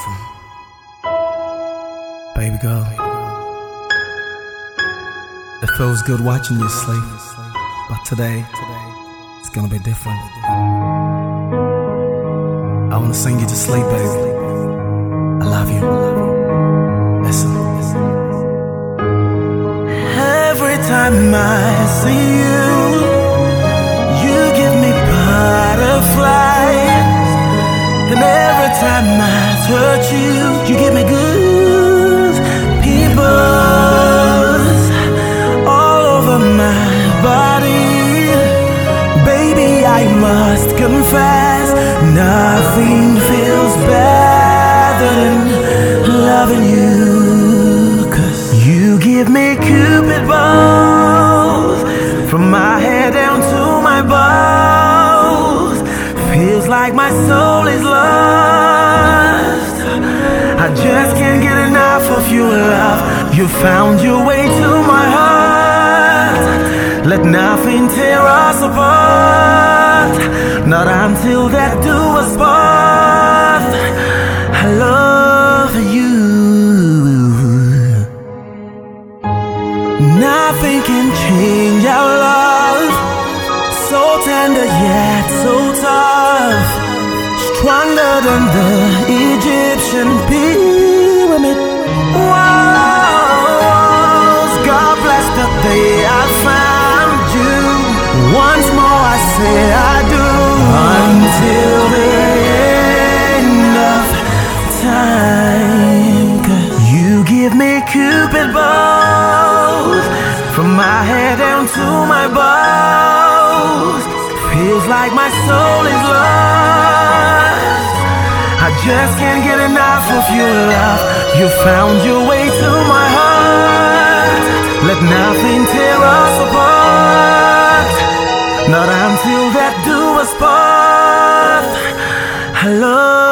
Listen, baby girl, it feels good watching you sleep, but today it's gonna be different. I wanna sing you to sleep, baby. I love you. Listen. Every time I see you, you give me butterflies. And every time I touch you, you give me good peoples all over my body. Baby, I must confess, nothing feels better than loving you. 'Cause you give me Cupid bows from my head down to my bones. Feels like my soul is lost. I just can't get enough of your love. You found your way to my heart. Let nothing tear us apart, not until death do us part. I love you. Nothing can change our love. So tender yet so tough, stronger than the Egyptian pyramid walls. God bless the day I found you. Once more I say I do, until the end of time. 'Cause you give me Cupid bows from my head down to my bones. Feels like my soul is lost. I just can't get enough of your love. You found your way to my heart. Let nothing tear us apart, not until that do us part. I love